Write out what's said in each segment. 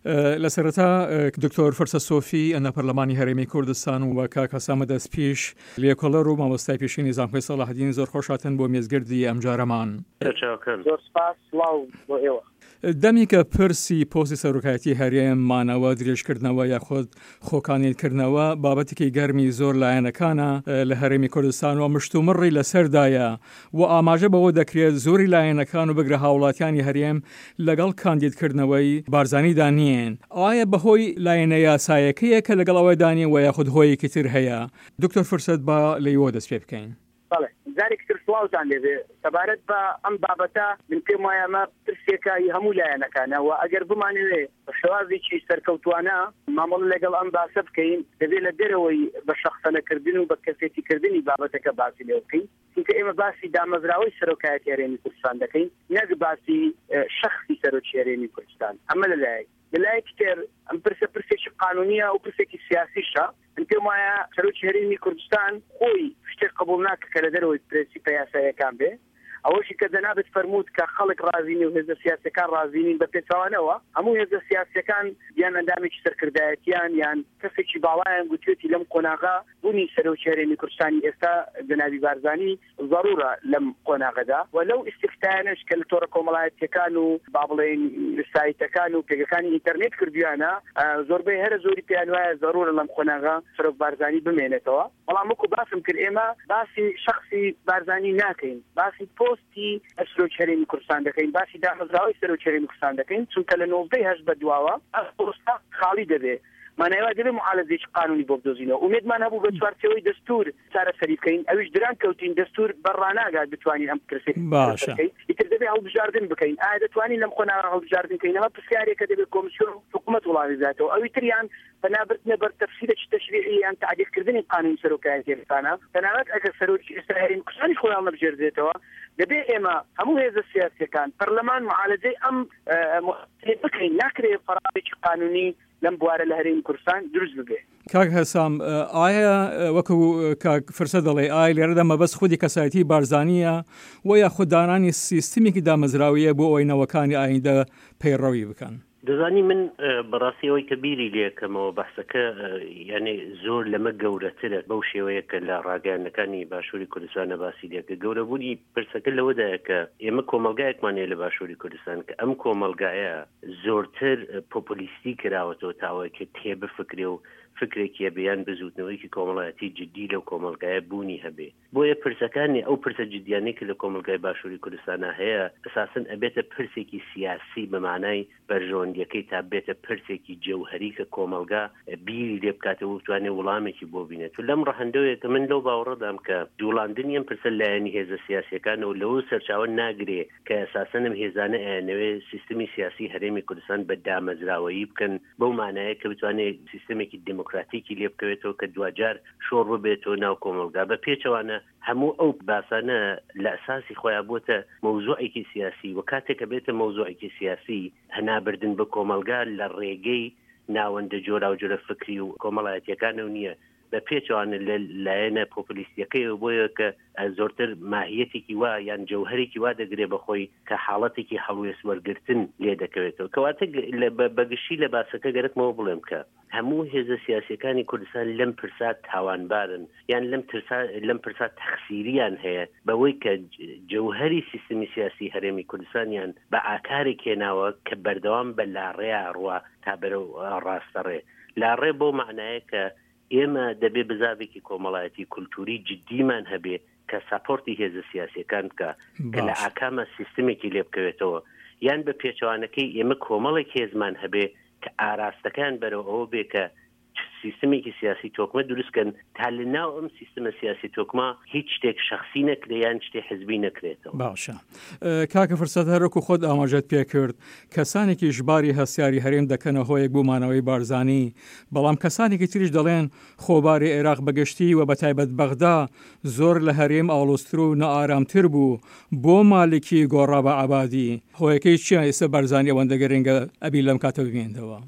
لەسەرەتا دکتۆر فرسە سۆفی ئەنە پەرلەمانی هەرێمی کوردستان و کاک هەسام دەست پێش لێکۆڵەر و مامۆستای پێشینی زانکۆی سەلاحەدین زۆر خۆشاتن بۆ مێزگردی ئەم جارەمان. زۆر سپاس سڵاو بۆ ئێوە. دەمی کە پرسی پۆستی سەرۆکایەتی هەرێم مانەوە درێژکردنەوە یاخود خۆکانیتکردنەوە بابەتێکی گەرمی زۆر لایەنەکانە لە هەرێمی کوردستان و مشتومڕی لەسەردایە و ئاماژە بەوە دەکرێت زۆری لایەنەکان و بگرە هاوڵاتیانی هەرێم لەگەڵ کاندیدکردنەوەی بارزانیدا نیەن. ئایا بەهۆی لایەنە یاسایەکەیە کە لەگەڵ ئەوەی دانیە و یاخود هۆیەکی تر هەیە؟ دکتۆر فرسەت با لەیەوە دەست پێ بکەین. جارێک تر سڵاوتان لێبێ سەبارەت بە ئەم بابەتە من پێم وایە ئەمە پرسێکایی هەموو لایەنەکانە و ئەگەر بمانوێ بە شێوازێکی سەرکەوتوانە مامەڵ لەگەڵ ئەم باسە بکەین دەبێت لە دەرەوەی بە شەخسەنەکردن و بە کەسێتیکردنی بابەتەکە باسی لێ بکەین، چونکە ئێمە باسی دامەزراوەی سەرۆکایەتی هەرێمی کوردستان دەکەین، نەک باسی شەخسی سەرۆکی هەرێمی کوردستان. ئەمە لەلایەکی تر ئەم پرسێکی قانونیە و پرسێکی سیاسیشە. من پێم وایە سەرۆکی هەرێمی کوردستان خۆی شتێک قبوڵ ناکە کە لە دەرەوەی پرەنسیپە یاساییەکان بێ، ئەوەشی کە دەنابێت فەرمووت کە خەڵک رازینی و هێزە سیاسیەکان رازینین بە پێچەوانەوە هەموو هێزە سیاسیەکان یان ئەندامێکی سەرکردایەتیان یان کەسێکی باوایان گوتوێتی لەم قۆناغا بوونی سەرۆکی هەرێمی کوردستانی ئێستا جەنابی بارزانی ضرورە لەم قۆناغەدا و لەو ئیستیفتایانش کە لە تۆڕە کۆمەڵایەتیەکان و با بڵێن سایتەکان و پێگەکانی ئینتەرنێت کردویانە زۆربەی هەرە زۆری پێیان وایە ضرورە لەم قۆناغا سەرۆک بارزانی بمێنێتەوە. بەڵام وەکو باسم کرد ئێمە باسی شەخسی بارزانی ناکەین، باسی پۆستی سەرۆکی هەرێمی کوردستان دەکەین، باسی دامەزراوەی سەرۆکی هەرێمی کوردستان دەکەین، چونکە لە 90 بەدواوە ئەم پۆستە خاڵی دەبێت. مانایوا دەبێت معالەجێکی قانونی بۆ بدۆزینەوە. ئومێدمان هەبوو بە چوارچێوەی دەستور چارەسەری بکەین، ئەویش دران کەوتین دەستور بەڕاناگات بتوانین ئەم پرسێکی باشە ئیتر دەبێت هەڵبژاردن بکەین. ئایا دەتوانین لەم قۆناغا هەڵبژاردن بکەین؟ ئەمە پرسیارێکە دەبێت کۆمیسیۆن حکوومەت وڵاویزاتەوە. ئەوی تریان بەنابردنە بەر تەفسیرێکی تەشریعی یان تعدیلکردنی قانون سەرۆکایەتی هەرێمەکانە تەنانەت ئەگەر سەرۆکی ئێستا هەرێمی کوردستانی خۆیان نەبژێردرێتەوە دەبێت ئێمە هەموو هێزە سیاسیەکان پەرلەمان معالەجەی ئەم بکەین. ناکرێت فەرامێکی قانونی لەم بوارە لە هەرێمی کوردستان دروست ببێ. کاک هەسام ئایا وەکو کاک فرسە دەڵێ ئایا لێرەدا مەبەست خودی کەسایەتی بارزانیە و یا خوددانانی سیستمێکی دامەزراویە بۆ ئەوەی ئایندە پەیڕەوی بکەن؟ دەزانی من بەڕاستیەوەی کە بیری لێکەمەوە بەحسەکە یعنی زۆر لەمە گەورەترە بەو شێوەیە کە لە ڕاگەیاندنەکانی باشووری کوردستانە باسی لێکە. گەورەبوونی پرسەکە لەوەدایە کە ئێمە کۆمەلگایەکمانەیە لە باشووری کوردستان کە ئەم کۆمەلگایە زۆرتر پۆپولیستی کراوەتەوە تاوەیە کە تێبفکرێ و فکرێکیە بیان بزوتنەوەیکی کۆمەڵایەتی جدی لەو کۆمەلگایە بوونی هەبێ. بۆیە پرسەکانی ئەو پرسە جدیانەی کە لە کۆمەلگای باشووری کوردستانە هەیە ئەساسن ئەبێتە پرسێکی سیاسی بەمانای بەرژەوەندیەکەی تا بێتە پرسێکی جەوهەری کە کۆمەلگا بیری لێ بکاتەوە بتوانێت وەڵامێکی بۆ بینێت. و لەم ڕەهەندەوەیە کە من لەو باوەڕەدام کە دووڵاندنی ئەم پرسە لایەنی هێزە سیاسیەکان و لەو سەرچاوە ناگرێ کە ئەساسەن ئەم هێزانە ئەیانەوێ سیستمی سیاسی هەرێمی کوردستان بە دامەزراوەیی بکەن بەو مانایە کە بتوانێت سیستمێکی دموکراتیکی لێ بکەوێتەوە کە دوجار شۆڕ ببێتەوە ناو کۆمەلگا. بە پێچەوانە هەموو ئەو باسانە لە ئەساسی خۆیان بووتە مەوزوعێکی سیاسی و کاتێک کە بێتە مەوزوعێکی سیاسی هەنابردن بە کۆمەلگا لە ڕێگەی ناوەندە جۆرا و جۆرە فکری و کۆمەڵایەتیەکانە نییە بە پێچوانە لە لایەنە پۆپولیستیەکەی بۆیە کە زۆرتر ماهیەتێکی وا یان جەوهەرێکی وا دەگرێ بەخۆی کە حاڵەتێکی هەڵوێست وەرگرتن لێ دەکەوێتەوە. کەواتە بەگشتی لە باسەکە گەرەکمەوە بڵێم کە هەموو هێزە سیاسیەکانی کوردستان لەم پرسا تاوانبارن یان لەم پرسا تەخسیریان هەیە بەوەی کە جەوهەری سیستمی سیاسی هەرێمی کوردستانیان بە ئاکارێک هێناوە کە بەردەوام بە لاڕێیا ڕوا تا بەرەو ڕاستەڕێ. لاڕێ بۆ معنایە کە ئێمە دەبێ بزاوێکی کۆمەڵایەتی کولتوری جدیمان هەبێ کە ساپۆرتی هێزە سیاسیەکان بکە کە لە ئاکامە سیستمێکی لێ بکەوێتەوە یان بە پێچەوانەکەی ئێمە کۆمەڵێک هێزمان هەبێ کە ئاراستەکان بەرەو ئەوە بێ کە سیستمێکی سیاسی تۆکمە دروستکەن تا لە ناو ئەم سیستمە سیاسی تۆکمە هیچ شتێک شخصی نەکرێ یان شتێک حزبی نەکرێتەوە. باشە کاکە فرسەت هەرۆکو خۆت ئاماژەت پێ کرد کەسانێکی ژباری هەستیاری هەرێم دەکەنە هۆیەک بوومانەوەی بارزانی، بەڵام کەسانێکی تریش دەڵێن خۆباری عێراق بەگشتی و بەتایبەت بەغدا زۆر لە هەرێم ئاڵۆستر و نەئارامتر بوو بۆ مالکی گۆڕا بە عەبادی. هۆیەکەی چیە ئێستا بارزانی ئەوەندە گەرێنگە ئەبی لەم کاتە ببینێتەوە؟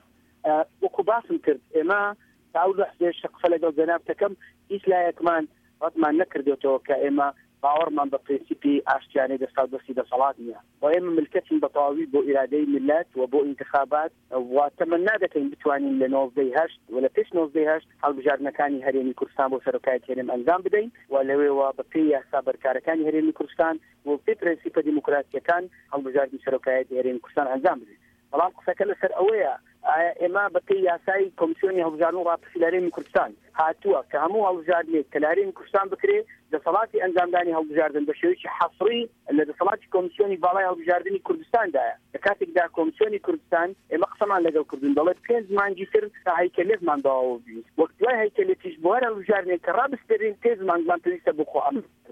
وەکو باسم کرد ئێمە تاو لە شەقفە لەگەڵ جەنابەکەم هیچ لایەکمان ڕەتمان نەکردێتەوە کە ئێمە باوەڕمان بە پرینسیپی ئاشتیانەی دەسەڵاتی دەسەڵات نییە و ئێمە ملکەتین بە تەواوی بۆ ئیرادەی ملت و بۆ انتخابات و تەمەنا دەکەین بتوانین لە 1970 و لە پێش 1970 هەڵبژاردنەکانی هەرێمی کوردستان بۆ سەرۆکایەتی هەرێم ئەنجام بدەین و لەوێەوە بە پێی یاسا بەرکارەکانی هەرێمی کوردستان و پێی پرینسیپە دیموکراتیەکان هەڵبژاردنی سەرۆکایەتی هەرێمی کوردستان ئەنجام بدەین. بەڵام قسەکە لەسەر ئەوەیە ئێمە بە پێی یاسای کۆمیسیۆنی هەڵبژاردن و ڕاپرسی لە هەرێمی کوردستان هاتووە کە هەموو هەڵبژاردنێک کە لە هەرێمی کوردستان بکرێ دەسەڵاتی ئەنجامدانی هەڵبژاردن بە شێوەیەکی حەصری لە دەسەڵاتی کۆمیسیۆنی باڵای هەڵبژاردننی کوردستاندایە. لە کاتێکدا کۆمیسیۆنی کوردستان ئێمە قسەمان لەگەڵ کردوون دەڵێت 5 مانگی تر تا هەیکەلێکمان داوە بین وەک دوای هەیکەلێتیش بۆ هەر هەڵبژاردنێک کە ڕابستێرین 5 مانگمان پێویستە بۆ خۆ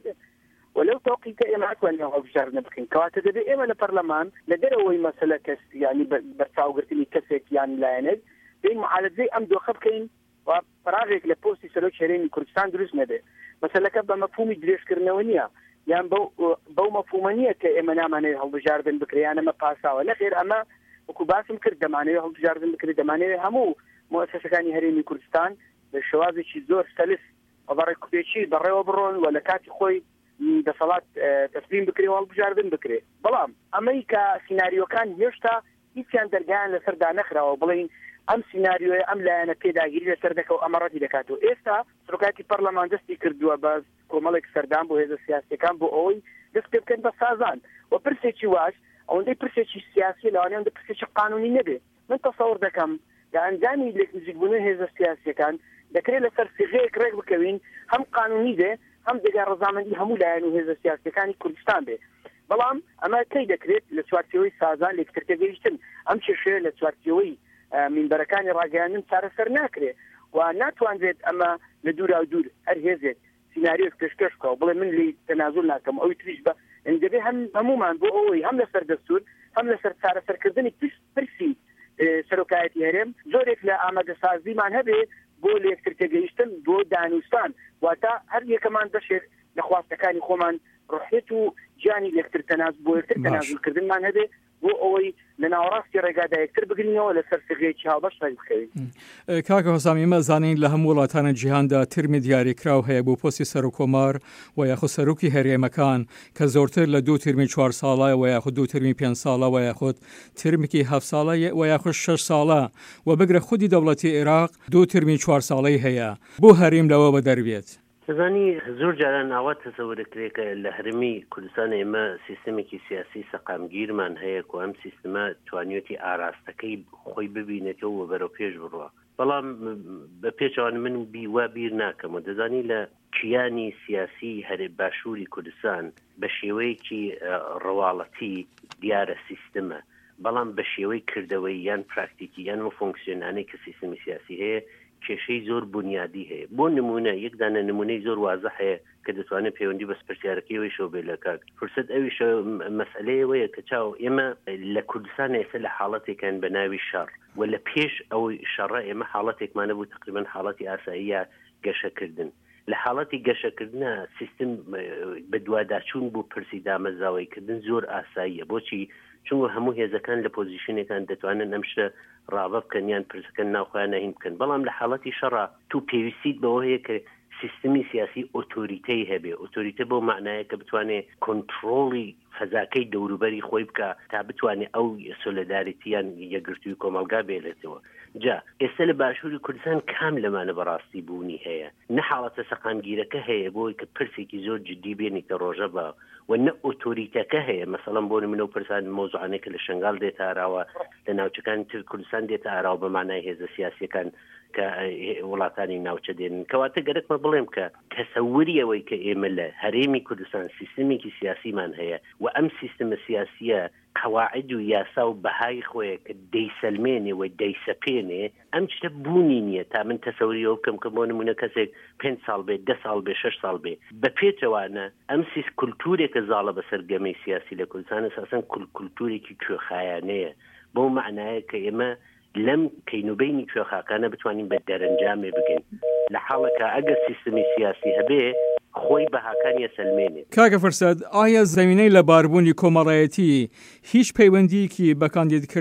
ولو توقيت إما أكون يوم أبشرنا بكين كواتد بي إما البرلمان لدروي مسألة كس يعني برتاوغرتني كسك يعني لا يند بين معالجة أم دو خبكين وفراغك لبوستي سلوك شهرين كردستان دروس نده مسألة كبا مفهومي دريش كرنونية يعني بو مفهومانية كإما ناماني هالبجاردن بكري أنا ما قاسا ولا غير أما وكباسم كرد دماني هالبجاردن بكري دماني همو مؤسسة كاني هريني كردستان بالشوازي شي زور سلس وضري كبيشي ضري وبرون ولا كاتي خوي دەسەڵات تەسلیم بکرێ و هەڵبژاردن بکرێ بەڵام ئەمەی کە سیناریۆکان هێشتا هیچیان دەرگایان لەسەردا نەخراوە بڵین ئەم سیناریۆیە ئەم لایەنە پێداگیری لەسەر دەکەوت ئەمە ڕەتی دەکاتەوە. ئێستا سەرۆکاتی پەرلەمان دەستی کردووە بە کۆمەڵێک سەردان بۆ هێزە سیاسیەکان بۆ ئەوەی دەست پێ بکەن بە سازان و پرسێکی واش ئەوەندەی پرسێکی سیاسی لەوانەیە ئەوەندە پرسێکی قانونی نەبێ. من تەسەوڕ دەکەم کە ئەنجامی نزیکبوونی هێزە سیاسیەکان دەکرێت لەسەر سیغەیەک ڕێک بکەوین هەم قانونی دێ هم دەگای ڕەزامەندی هەموو لایەن و هێزە سیاسیەکانی کوردستان بێ. بەڵام ئەمە کەی دەکرێت لە چوارچێوەی سازان لە یەکتر گەیشتن ئەم کێشەیە لە چوارچێوەی مینبەرەکانی ڕاگەیاندن چارەسەر ناکرێت و ناتوانرێت ئەمە لە دوورا و دوور هەر هێزێک سیناریۆ پێشکەش بکەوە بڵێ من لی تەنازول ناکەم ئەوی تریش بە ئەنجەبێ هەمومان بۆ ئەوەی هەم لەسەر دەستور هەم لەسەر چارەسەرکردنی پرسی سەرۆکایەتی هەرێم زۆرێک لە ئامادەسازیمان هەبێ بۆ لە یەکتر تێگەیشتن بۆ دانوستان واتە هەر یەکەمان بەشێک لە خواستەکانی خۆمان ڕحێت و گیانی یەکتر بۆ یەکتر تەنازولکردنمان هەبێ بۆ ئەوەی لە ناوەڕاستی ڕێگادا یەکتر بگرینەوە لەسەر سێگەیەکی هاوبەش ڕێک بکەوین. کاکە هۆسام ئێمە زانین لە هەموو وڵاتانە جیهاندا ترمی دیاریکراو هەیە بۆ پۆستی سەرۆکۆمار و یاخود سەرۆکی هەرێمەکان کە زۆرتر لە 2 ترمی 4 ساڵە و یاخود 2 ترمی 5 ساڵە و یاخود ترمێکی 7 ساڵە و یاخود 6 ساڵە و بگرە خودی دەوڵەتی عێراق 2 ترمی 4 ساڵەی هەیە بۆ هەرێم لەوە بەدەربێت. زانی زۆر جاران ئاوا تەسەوور دەکرێت کە لە هەرمی کوردستان ئێمە سیستمێکی سیاسی سەقامگیرمان هەیە و ئەم سیستمە توانیوتی ئاراستەکەی خۆی ببینێتەوە و بەرەو پێش بڕوە. بەڵام بە پێچوان من وا بیر ناکەم و دەزانی لە کیانی سیاسی هەرێ باشووری کوردستان بە شێوەیەکی ڕەواڵەتی دیارە سیستمە بەڵام بە شێوەی کردەوەی یان پراکتیکی یان فۆنکسیۆنانەی کە سیستمی سیاسی هەیە کێشەی زۆر بنیادی هەیە. بۆ نمونە یەکدانە نمونەی زۆر وازە هەیە کە دەتوانێت پەیوەندی بە پرسیارەکەی شەو بێ لە کاک فرسەت ئەویش مەسئلەیەوەیە کە چاو ئێمە لە کوردستان ئێستا لە حاڵەتێکان بە ناوی شەڕ و لە پێش ئەوەی شەڕە ئێمە حاڵەتێکمانە بوو تقریبا حاڵەتی ئاساییە گەشەکردن. لە حاڵەتی گەشەکردنە سیستم بە دوواداچوون بوو پرسی دامەزاوەیکردن زۆر ئاساییە. بۆچی؟ چونکە هەموو هێزەکان لە پۆزیشنێکان دەتوانن ئەم شتە ڕابە بکەن یان پرسەکە ناوخۆیان نەهین بکەن. بەڵام لە حاڵەتی شەڕە تو پێویستیت بەوە هەیە کە سیستمی سیاسی ئۆتۆریتەی هەبێ. ئۆتۆریتە بۆ معنایە کە بتوانێت کۆنتڕۆڵی فەزاکەی دەوروبەری خۆی بکە تا بتوانێت ئەو سۆلەداریتیان یەکگرتووی کۆمەلگا بێلێتەوە. جا ئێستا لە باشووری کوردستان کام لەمانە بەڕاستی بوونی هەیە نە حاڵەتە سەقامگیرەکە هەیە بۆی کە پرسێکی زۆر جدی بێنیتە ڕۆژە بە و نە ئۆتۆریتەکە هەیە. مەسەڵەن بۆ منە و پرسان مۆزوعانێکە لە شنگال دێتە ئاراوە لە ناوچەکانی تر کوردستان دێتە ئاراوە بە مانای هێزە سیاسیەکان کە وڵاتانی ناوچە دێنن. کەواتە گەرەکمە بڵێم کە تەسەووریەوەی کە ئێمە لە هەرێمی کوردستان سیستمێکی سیاسیمان هەیە و ئەم سیستمە سیاسیە قواعد و یاسا و بەهای خۆیە کە دەیسەلمێنێ و دەیسەپێنێ ئەم شتە بوونی نییە تا من تەسەوریەوە بکەم کە بۆ نمونە کەسێک 5 ساڵ بێ 10 ساڵ بێ 6 ساڵ بێ بە پێچەوانە ئەم کولتورێکە زاڵە بەسەر گەمەی سیاسی لە کوردستان ئەساسەن کولتورێکی کوێخایانەیە بۆ معنایە کە ئێمە لەم کەینوبینی کوێخاکانە بتوانین بە دەرەنجامێ بگەین لە حاڵەکە ئەگەر سیستمی سیاسی هەبێ خۆی بەهاکانی سەلمێنێت. کاکە فرسەد ئایا زەمینەی لە باربوونی کۆمەڵایەتی هیچ پەیوەندیکی بە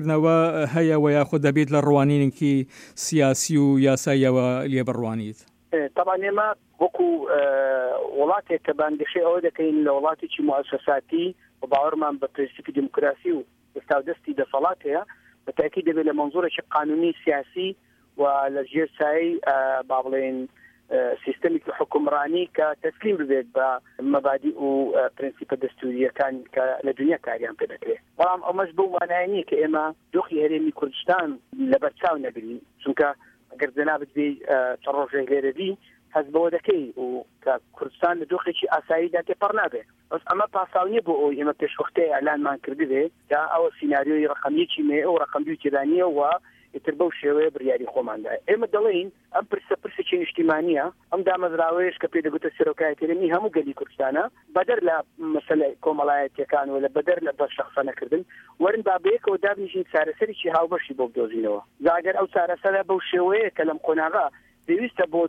کاندیدکردنەوە هەیە و یاخۆ دەبێت لە ڕوانینێکی سیاسی و یاساییەوە لێ بڕوانیت؟ طبعا ئێمە وەکو وڵاتێک کە باندێشەی ئەوە دەکەین لە وڵاتێکی مؤسساتی و باوەڕمان بە پرینسیپی دیموکراسی و ئێستا دەستی دەسەڵات هەیە بە تاکید دەبێت لە مەنزوورێکی قانونی سیاسی و لە ژێر سایەی با بڵێن سیستەمێکی حکومڕانی کە تەسلیم ببێت بە مەبادی و پرینسیپە دەستوریەکان کە لە دنیا کاریان پێ دەکرێت بەڵام ئەمەش بەو مانای نییە کە ئێمە دۆخی هەرێمی کوردستان لەبەرچاو نەبرین چونکە ئەگەر جەنابەت بێ چەند ڕۆژێک لێرەبی هەست بەوە دەکەی و کە کوردستان لە دۆخێکی ئاساییدا تێپەڕ نابێ بەس ئەمە پاساو نییە بۆ ئەوی ئێمە پێشوەختەیە ئەلانمان کردبێ کە ئەوە سیناریۆی ڕقەمیەکی مێ ئەو ڕقەم دوو تێدانیە و ئیتر بەو شێوەیە بڕیاری خۆماندا ئێمە دەڵێن ئەم پرسێکی نیشتیمانیە ئەم دامەزراوەیەش کە پێ دەگوتە سەرۆکایەتی هەرێمی هەموو گەلی کوردستانە بەدەر لە مەسەلەی کۆمەڵایەتیەکان و لە بەدەر لە بەر شەخسانەکردن وەرن با بەیەکەوە دابنیشین چارەسەرێکی هاوبەشی بۆ بدۆزینەوە زاگەر ئەو چارەسەرە بەو شێوەیە کە لەم قۆناغا پێویستە بۆ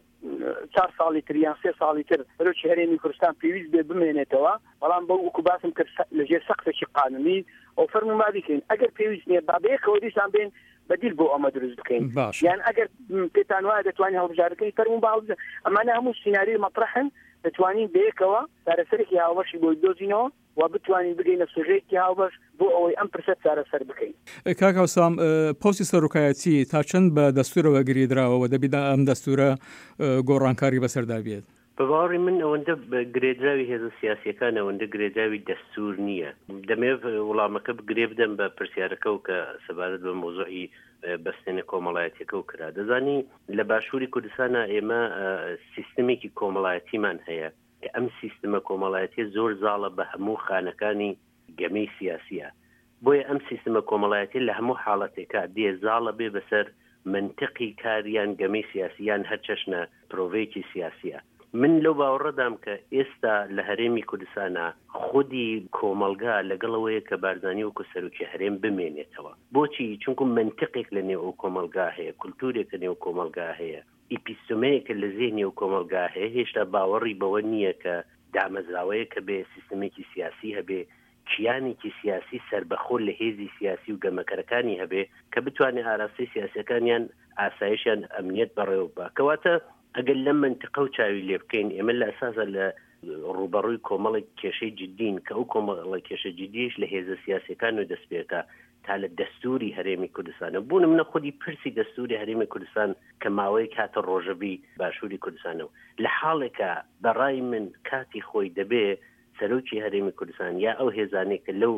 4 ساڵی تر یان 3 ساڵی تر بەرەوکی هەرێمی کوردستان پێویست بێ بمێنێتەوە بەڵام بەو وەکو باسم کرد لەژێر سەقفێکی قانونی ئەو فەرموما بکەین ئەگەر پێویست نییە با بەیەکەوە دیسان بێن بدیل بۆ ئەمە دروست بکەین یان ئەگەر پێتان وایە دەتوانین هەڵبژارەکەی فەرموون باوز ئەمانە هەموو سیناریۆی مەطرحن دەتوانین بەیەکەوە چارەسەرێکی هاوبەشی بۆی دۆزینەوە و بتوانین بگەینە سوژەیەکی هاوبەش بۆ ئەوەی ئەم پرسە چارەسەر بکەین. کاک هەوسام پۆستی سەرۆکایەتی تا چەند بە دەستورەوە گریدراوە دەبێت ئەم دەستورە گۆڕانکاری بەسەردا بێت؟ بەباوەڕی من ئەوەندە گرێدراوی هێزە سیاسیەکان ئەوەندە گرێدراوی دەستور نییە دەمێت وڵامەکە بگرێ بدەم بە پرسیارەکە و کە سەبارەت بە مۆزوعی بەستێنە کۆمەڵایەتیەکە و کرا دەزانی لە باشووری کوردستانە ئێمە سیستمێکی کۆمەڵایەتیمان هەیە ئەم سیستمە کۆمەڵایەتی زۆر زاڵە بە هەموو خانەکانی گەمەی سیاسیە بۆیە ئەم سیستمە کۆمەڵایەتی لە هەموو حاڵەتێکا دێ زاڵە بێ بەسەر منطقی کاریان گەمەی سیاسیان هەر چەشنە پرۆڤەیەکی سیاسیە من لەو باوەڕەدام کە ئێستا لە هەرێمی کوردستانە خودی کۆمەلگا لەگەڵەوەیە کە بارزانانی وەکو سەرۆکی هەرێم بمێنێتەوە بۆچی چونکو منطقێک لە نێو ئەو کۆمەلگا هەیە کولتورێک لە نێو کۆمەلگا هەیە ئیپیستۆمەیەکە لە زێنی و کۆمەلگا هەیە هێشتا باوەڕی بەوە نییە کە دامەزراوەیە کە بێ سیستمێکی سیاسی هەبێ کیانێکی سیاسی سربەخۆ لە هێزی سیاسی و گەمەکەرەکانی هەبێ کە بتوانێت ئاراستی سیاسەکانیان ئاسایشیان ئەمنیەت بەڕێوە بە کەواتە ئەگەر لەم منطقە و چاوی لێ بکەین ئێمە لە ئەساسە لە ڕوبەڕووی کۆمەڵێک کێشەی جدین کە ئەو کۆمەڵە کێشە جدیش لە هێزە سیاسەکان و دەستپێکە تا لە دەستوری هەرێمی کوردستانە بوون منە خودی پرسی دەستوری هەرێمی کوردستان کە ماوەی کاتە ڕۆژەبی باشووری کوردستانەوە لە حاڵێکە بەڕای من کاتی خۆی دەبێ سەرۆکی هەرێمی کوردستان یا ئەو هێزانێک کە لەو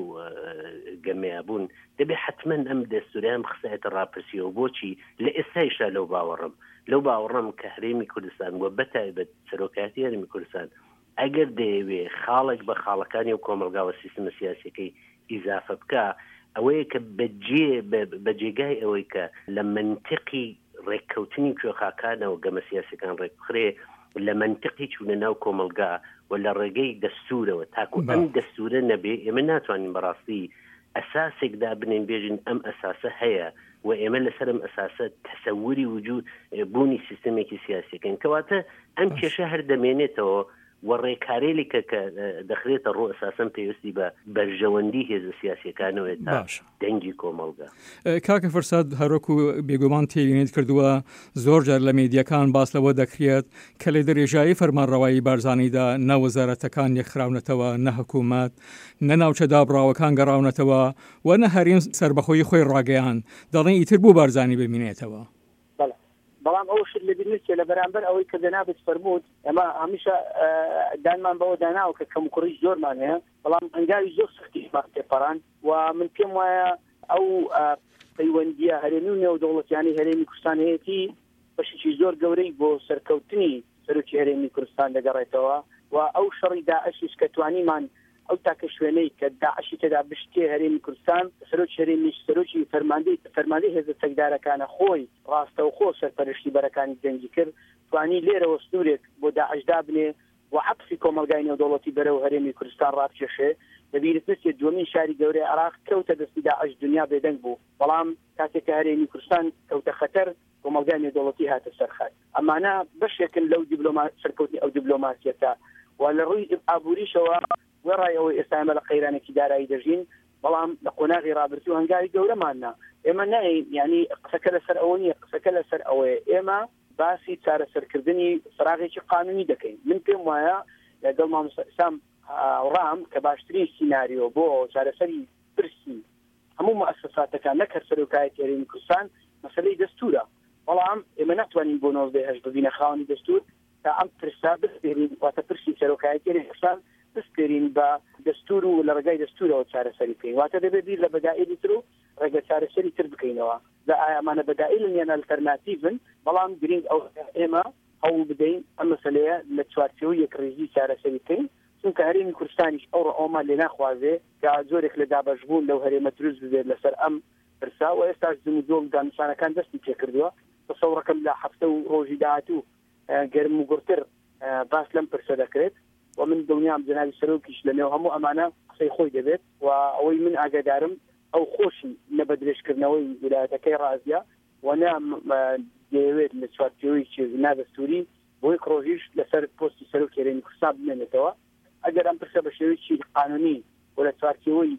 گەمەیە بوون دەبێ حتمما ئەم دەستوریان بخسایەتە ڕاپرسیەوە بۆچی لە ئێستایشا لەو باوەڕم کە هەرێمی کوردستان وە بەتایبەت سەرۆکایەتی هەرێمی کوردستان ئەگەر دەیەوێ خاڵێک بە خاڵەکانی و کۆمەلگاوە سیستمە سیاسیەکەی ئیزافە بکە ئەوەیە کە بەجێگای ئەوەی کە لە منطقی ڕێککەوتنی کوێخاکانەوە گەمە سیاسەکان ڕێکخرێ لە منطقی چوونە ناو کۆمەلگا و لە ڕێگەی دەستورەوە تاکو ئەم دەستورە نەبێ ئێمە ناتوانین بەڕاستی ئەساسێکدا بنین بێژین ئەم ئەساسە هەیە و ئێمە لەسەرم ئەساسە تەسەوری وجود بوونی سیستمێکی سیاسیەکەن کەواتە ئەم کێشە هەر دەمێنێتەوە و ڕێکارێلیکە کە دەخرێتە ڕۆ ئەساسن پێویستی بە بەرژەوەندی هێزە سیاسیەکانەوە تا دەنگی کۆمەڵگا. کاکە فەرساد هەروەکو بێگومان تێبینیت کردووە زۆر جار لە میدیەکان باس لەوە دەکرێت کە لە دەرێژایی فەرمانڕەوایی بارزانیدا نە وەزارەتەکان یەکخراونەتەوە نە حکوومەت نە ناوچە دابڕاوەکان گەڕاونەتەوە و نە هەرێم سربەخۆی خۆی ڕاگەیان دەڵێن ئیتر بوو بارزانی ببینێتەوە. بەڵام ئەو شت لە بینیسێ لە بەرامبەر ئەوەی کە جەنابەت فەرمووت ئەمە هەمیشە دانمان بەوە داناوە کە کەمکوڕی زۆرمان هەیە بەڵام ئەنگاوی زۆر سختیمان تێپەڕان و من پێم وایە ئەو پەیوەندیە هەرێمی و نێودەوڵەتیانی هەرێمی کوردستان هەیەتی بەشێکی زۆر گەورەی بۆ سەرکەوتنی سەرۆکی هەرێمی کوردستان دەگەڕێتەوە و ئەو شەڕی داعشیش کە توانیمان ئەو تاکە شوێنەی کە داعشی تێدا بشتێ هەرێمی کوردستان سەرۆکی هەرێمیش سەرۆکی فەرماندەی هێزە سەکدارەکانە خۆی ڕاستەوخۆ سەرپەرشتی بەرەکانی دەنگی کرد توانی لێرەوە سنوورێک بۆ داعشدا بنێ و عەطفی کۆمەلگای نێودەوڵەتی بەرەو هەرێمی کوردستان ڕابکێشێ دەبیرت نچێت دووەمین شاری گەورەی عێراق کەوتە دەستی داعش دنیا بێدەنگ بوو بەڵام کاتێک هەرێمی کوردستان کەوتە خەتەر کۆمەلگای نێودەوڵەتی هاتە سەرخات ئەمانە بەشێکن لەو سەرکەوتنی ئەو دیبلۆماسیەتە و لە ڕووی ئابووریشەوە وەڕایەوەی ئێستامە لە قەیرانێکی دارایی دەژین بەڵام لە قۆناغی ڕابرسی و هەنگاوی گەورەماننا ئێمە ناین ینی قسەکە لەسەر ئەوە نیە قسەکە لەسەر ئەوەیە ئێمە باسی چارەسەرکردنی فراغێکی قانونی دەکەین. من پێم وایە لەگەڵ مامۆستا ڕام کە باشترین سیناریۆ بۆ چارەسەری پرسی هەموو مؤسساتەکان نەک هەر سەرۆکایەتی هەرێمی کوردستان مەسەلەی دەستورە، بەڵام ئێمە ناتوانین بۆ ৯٨ ببینە خاوەنی دەستور تا ئەم پرسا بسپێرین، واتە پرسی سەرۆکایەتی هەرێمی کوردستان بسپێرین بە دەستور و لە ڕێگای دەستورەوە چارەسەری بکەین، واتە دەبێت بیر لە بەدائیلی تر و ڕێگە چارەسەری تر بکەینەوە. لە ئامانە بەدائیلن یان ئەلتەرناتیڤن، بەڵام گرنگ ئەو ئێمە هەوڵ بدەین ئەم مەسەلەیە لە چوارچێوەی یەکڕێژی چارەسەری بکەین، چونکە هەرێمی کوردستانیش ئەو ڕۆما لێ ناخوازێ کە زۆرێک لە دابەشبوون لەو هەرێمە دروست ببێت لەسەر ئەم پرسا و ئێستاش زموجۆڵ دانیشتوانەکان دەستی پێکردووە. تەسەوڕەکەم لە هەفتە و ڕۆژی داهاتوو گەرم و گورتر باس لەم پرسە دەکرێت و من دڵنیام جەنابی سەرۆکیش لەنێو هەموو ئەمانە قسەی خۆی دەبێت و ئەوەی من ئاگادارم ئەو خۆشی نەبەدرێژکردنەوەی ویلایەتەکەی ڕازیە و نە دەیەوێت لە چوارچێوەیەکی نادەستوری بۆ یەک ڕۆژیش لەسەر پۆستی سەرۆکی هەرێمی کوردستان بمێنێتەوە. ئەگەر ئەم پرسە بە شێوەیەکی قانونی و لە چوارچێوەی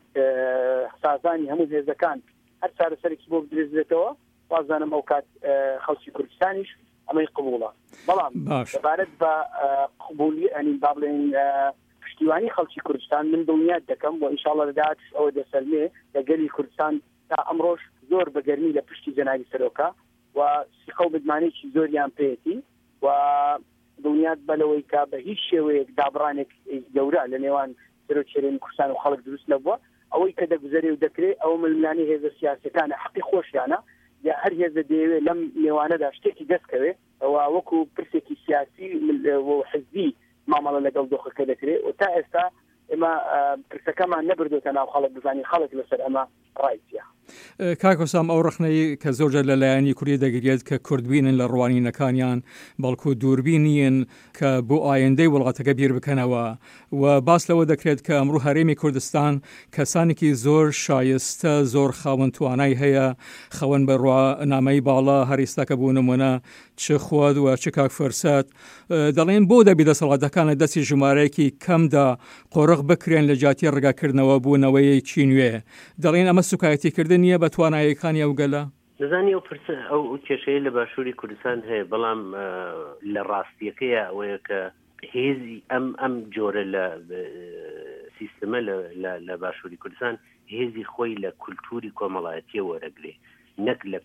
سازانی هەموو هێزەکان هەر چارەسەرێکی بۆ بدرێتەوە، وازانم ئەو کات خەڵکی کوردستانیش ئەمەی قبوڵە. بەڵام دەبارەت بە قبولی ئەنی با بڵێن پشتیوانی خەڵکی کوردستان من دڵنیات دەکەم و ئینشاڵڵا لەداهات ئەوە دەسەلمێ لە گەلی کوردستان تا ئەمڕۆژ زۆر بەگەرمی لە پشتی جەنابی سەرۆکا و سیخە و بدمانێکی زۆریان پێێتی و دڵنیات بەلەوەی کا بە هیچ شێوەیەک دابڕانێک گەورە لە نێوان سەرۆکی هەرێمی کوردستان و خەڵک دروست نەبووە. ئەوەی کە دەگوزەرێ و دەکرێت ئەوە ململانی هێزە سیاسەکانە حەقی خۆشیانە یا هەر هێزە دەیەوێت لەم نێوانەدا شتێکی دەستکەوێت ئەوە وەکو پرسێکی سیاسی و حزبی مامەڵە لەگەڵ دۆخەکە دەکرێت و تا ئێستا ئێمە پرسەکەمان نەبردوتە ناو خەڵک بزانین خەڵک لەسەر ئەمە ڕایتیە. کاکۆسام ئەو ڕخنەی کە زۆرجار لەلایەنی کوردی دەگرێت کە کوردبینن لە ڕوانینەکانیان بەڵکو دووربینین کە بۆ ئایندەی وڵاتەکە بیر بکەنەوە و باس لەوە دەکرێت کە ئەمڕۆ هەرێمی کوردستان کەسانێکی زۆر شایستە زۆر خاوەن توانای هەیە خەون بە ڕوانامەی باڵا هەریستاکە بوو نمونە چ خواد و چ کاک فەرسات دەڵێن بۆ دەبی دەسەڵاتەکانە دەستی ژمارەیەکی کەمدا قۆڕق بکرێن لە جاتی ڕێگاکردنەوە بوونەوەیەکی نوێ، دەڵێن ئەمە سوکایەتیکردن نییە بە توانایەکانی ئەو گەلە؟ نزانی ئەو کێشەیە لە باشووری کوردستان هەیە، بەڵام لە ڕاستیەکەیە ئەوەیە کە هێزی ئەم جۆرە لە سیستەمە لە باشووری کوردستان هێزی خۆی لە کولتوری کۆمەڵایەتیە وەرەگرێ، نەک لە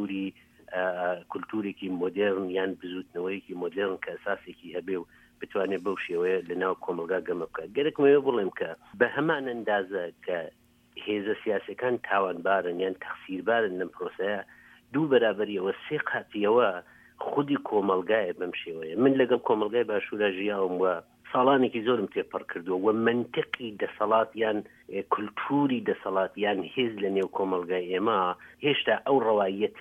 کولتورێکی مۆدێرن یان بزوتنەوەیەکی مۆدێرن کە ئەساسێکی هەبێ و بتوانێت بەو شێوەیە لە ناو کۆمەلگا گەمە بکات. گەرەکمەوە بڵێم کە بە هەمان ئەندازە کە هێزە سیاسەکان تاوانبارن یان تەخسیربارن لەم پرۆسەیە، دوو بەرابەریەوە سێ قاتیەوە خودی کۆمەلگایە بەم شێوەیە. من لەگەڵ کۆمەلگای باشوورە ژیاوم و ساڵانێکی زۆرم تێپەڕ کردووە و منطقی دەسەڵات یان کولتوری دەسەڵات یان هێز لە نێو کۆمەلگای ئێمە هێشتا ئەو ڕەوایەتە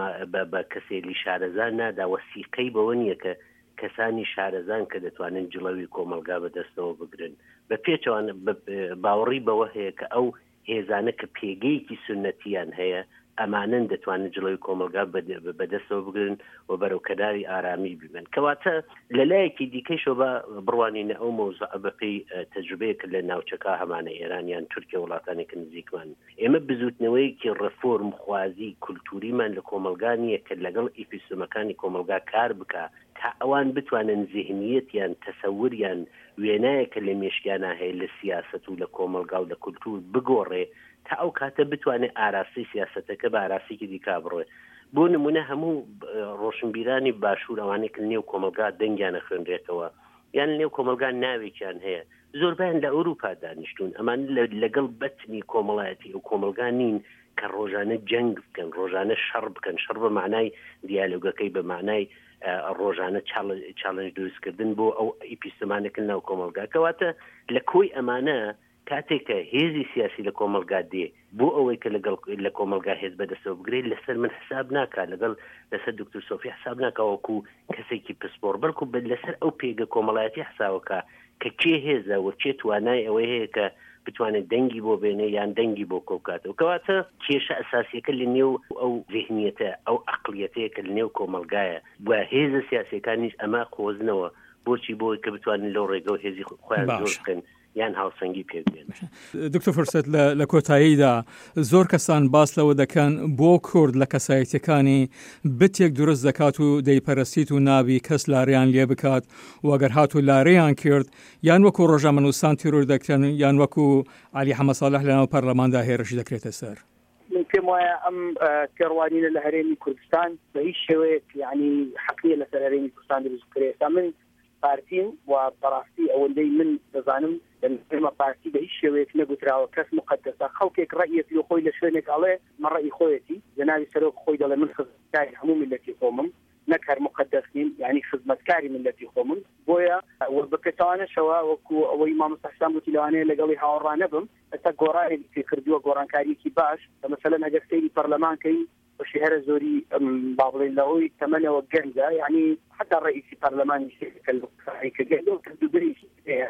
بە کەسێلی شارەزان نادا وەسیقەی بەوە نییە کە کەسانی شارەزان کە دەتوانن جڵەوی کۆمەلگا بەدەستەوە بگرن. بە پێچوان باوەڕی بەوە هەیە کە ئەو هێزانە کە پێگەیەکی سنەتیان هەیە ئەمانن دەتوانن جڵەوی کۆمەلگا بەدەستەوە بگرن و بەرەو کەداری ئارامی ببن. کەواتە لەلایەکی دیکەیشەوە بە بڕوانینە ئەو مۆزوع بەپێی تەجروبەیەکە لە ناوچەکە هەمانە ئێران یان تورکیا وڵاتانێکە نزیکمان ئێمە بزوتنەوەیەکی ڕەفۆرم خوازی کولتوریمان لە کۆمەلگا نییە کە لەگەڵ ئیفیسۆمەکانی کۆمەلگا کار بکە تا ئەوان بتوانن ذهنیەتیان تەسەوریان وێنایەکە لە مێشکیانە هەیە لە سیاست و لە کۆمەلگا و لە کولتور بگۆڕێ تا ئەو کاتە بتوانێت ئاراستی سیاسەتەکە بە ئاراسیکی دیکا بڕۆێ. بۆ نمونە هەموو ڕۆشنبیرانی باشوور ئەوانەیە کە نێو کۆمەلگا دەنگیانە خوێنرێتەوە یان نێو کۆمەلگا ناوێکیان هەیە زۆربیان لە ئەوروپا دانیشتون، ئەمان لەگەڵ بەتنی کۆمەڵایەتی ئەو کۆمەلگا نین کە ڕۆژانە جەنگ بکەن، ڕۆژانە شەڕ بکەن، شەڕ بە معنای دیالۆگەکەی بە معنای ڕۆژانە چالنج دروستکردن بۆ ئەو ئیپیستمانەکە ناو کۆمەلگا. کەواتە لە کۆی ئەمانە کاتێککە هێزی سیاسی لە کۆمەلگا دێ بۆ ئەوەی کە لە کۆمەلگا هێز بەدەستەوە بگرێت لەسەر من حساب ناکات، لەگەڵ لەسەر دکتۆر سۆفی حساب ناکەوەکو کەسێکی پسپۆر بەڵکو لەسەر ئەو پێگە کۆمەڵایەتی حساوەکە کە کێ هێزە و چێ توانای ئەوەی هەیە کە بتوانێت دەنگی بۆ بێنێ یان دەنگی بۆ کۆکاتەوە. کەواتە کێشە ئەساسیەکە لە نێو ئەو ذهنیەتە ئەو عەقڵیەتەیە کە لە نێو کۆمەلگایە بە هێزە سیاسیەکانیش ئەمە قۆزنەوە بۆچی بۆی کە بتوانن لەو ڕێگە و هێزی خۆیان زۆر بکەن یان هاوسەنگی پێبێن. دکتۆر فرسەت لە کۆتاییدا زۆر کەسان باس لەوە دەکەن بۆ کورد لە کەسایەتیەکانی بتێک دروست دەکات و دەیپەرستیت و ناوی کەس لاریان لێ بکات و ئەگەر هات و لارەیان کرد یان وەکو ڕۆژنامەنووسان تیرۆر دەکەن یان وەکو علی حەمەد ساڵح لەناو پەرلەماندا هێرشی دەکرێتە سەر. من پێم وایە ئەم کێڕوانینە لە هەرێمی کوردستان بە هیچ شێوەیەک یعنی حەقیە لەسەر هەرێمی کوردستان دروست کرێت. من پارتیم و بەڕاستی ئەوەندەی من دەزانم لەمە پارتی بە هیچ شێوەیەک نەگوتراوە کەس مقدسە خەڵکێک ڕەئیەتی خۆی لە شوێنێک ئەڵێ من ڕەئی خۆیەتی جەنابی سەرۆک خۆی دەڵێ من خزمەتکاری هەموو میلەتی خۆمم نەک هەر مقدس نیم یعنی خزمەتکاری میلەتی خۆمم بۆیە بەکەتوانەشەوە وەکو ئەوەی مامۆستا حسام گوتی لەوانەیە لەگەڵی هاوڕا نەبم ئەتا گۆڕایەکی پێ کردووە گۆڕانکاریەکی باش مەسەلەن ئەگەر سەیری پەرلەمانکەی بەشی هەرە زۆری با بڵێن لەوەی تەمەنەوە گەنجە یعنی حتا ڕئیسی پەرلەمانی کە گەنجە کردوبریشی هەیە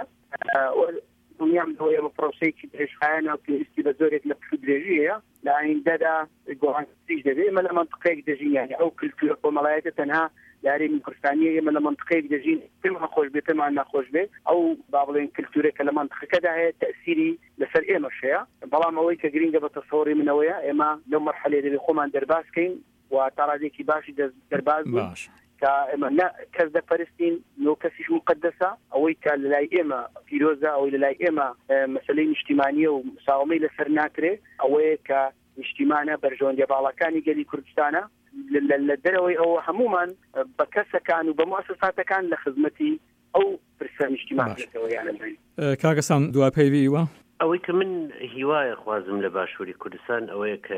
دنیام لەوەیە بە پرۆسەیەکی درێژخایەنە و پێویستی بە زۆرێک لە پشت درێژیەیە لە ئایندەدا گۆڕانکاریش دەبێت ئێمە لە مەنتقەیەک دەژین یعنی ئەو کلتورە کۆمەڵایەتە تەنها لە هەرێمی کوردستانیە ئێمە لە مەنتقەیەک دەژین پێمان خۆش بێت پێمان ناخۆش بێت ئەو با بڵێن کلتورێکە لە مەنتقەکەدا هەیە تەئسیری لەسەر ئێمەش هەیە بەڵام ئەوەی کە گرینگە بە تەسەوڕی منەوەیە ئێمە لەو مەرحەلەیە دەبێت خۆمان دەرباز بکەین و تا ڕادێکی باشی دەرباز بوون کە ئێمە کەس دەپەرستین نۆ کەسیش مقدسە ئەوەی کە لەلای ئێمە پیرۆزە ئەوەی لەلای ئێمە مەسەلەی نیشتیمانیە و مساومەی لەسەر ناکرێ ئەوەیە کە نیشتیمانە بەرژەوەندیە باڵەکانی گەلی کوردستانە لە دەرەوەی ئەوە هەمومان بە کەسەکان و بە موسساتەکان لە خزمەتی ئەو پرسە نیشتیمانەوە یانە کاگەسان دوای پێویوە ئەوەی کە من هیوایە خوازم لە باشووری کوردستان ئەوەیە کە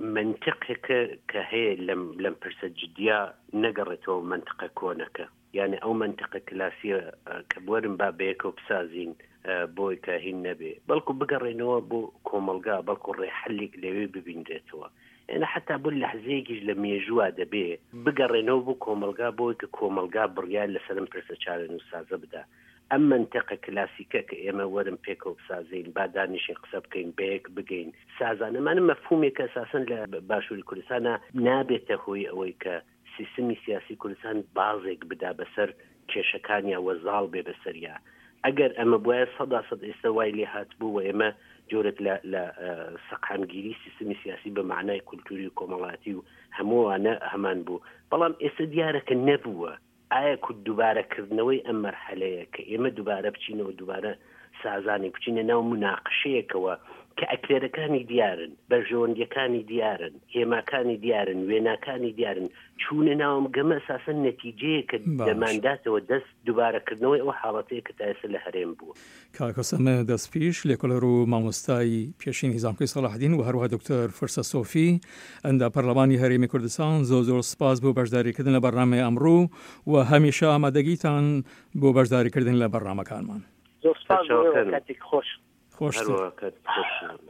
منطقێکە کە هەیە لەم پرسە جدیا نەگەڕێتەوە منطقە کۆنەکە یعنی ئەو منطقە کلاسیە کە بوەرم با بەیەکەوە بسازین بۆی کە هین نەبێ بەڵکو بگەڕێنەوە بۆ کۆمەلگا بەڵکو ڕێحەلێک لەوێ ببیندرێتەوە ئێنە حتا بۆ لەحزەیەکیش لە مێژووە دەبێ بگەڕێنەوە بۆ کۆمەلگا بۆی کە کۆمەلگا بڕیار لەسەرم پرسە چارە نووسازە بدە ئەم منطقە کلاسیکە کە ئێمە وەرم پێکەوە بسازین با دانیشی قسە بکەین بەیەک بگەین سازانەمانە مەفهومێکە ئەساسەن لە باشووری کوردستانە نابێتە هۆی ئەوەی کە سیستمی سیاسی کوردستان بازێک بدا بەسەر کێشەکانیا وەزاڵ بێ بەسەریا ئەگەر ئەمە بواە 100% ئێستا وای لێ هاتبوو و ئێمە جۆرت لە سەقامگیری سیستمی سیاسی بە معنای کولتوری و کۆمەڵاتی و هەمووانە هەمان بوو بەڵام ئێستا دیارەکە نەبووە ئایا کو دووبارەکردنەوەی ئەم مەرحەلەیە کە ئێمە دووبارە بچینەوە دووبارە سازانی بچینە ناو مناقشەیەکەوە کە ئەکلێرەکانی دیارن بەرژەوەندیەکانی دیارن هێماکانی دیارن وێناکانی دیارن چوونە ناوم گەمە ئەساسەن نەتیجەیە کە دەمانداتەوە دەست دووبارەکردنەوەی ئەو حاڵەتەیە کە تا ئێستا لە هەرێم بووە. کاکەسەمە دەستپیش لێکۆڵەر و مامۆستای پێشین هیزامکۆی سەلاحدین و هەروەها دکتۆر فرسە سۆفی ئەندا پەرلەمانی هەرێمی کوردستان زۆر سپاس بۆ بەشداریکردن لە بەرنامەی ئەمڕۆ و هەمیشە ئامادەگیتان بۆ بەشداریکردن لە بەرنامەکانمان. زۆر سپاس. خۆش.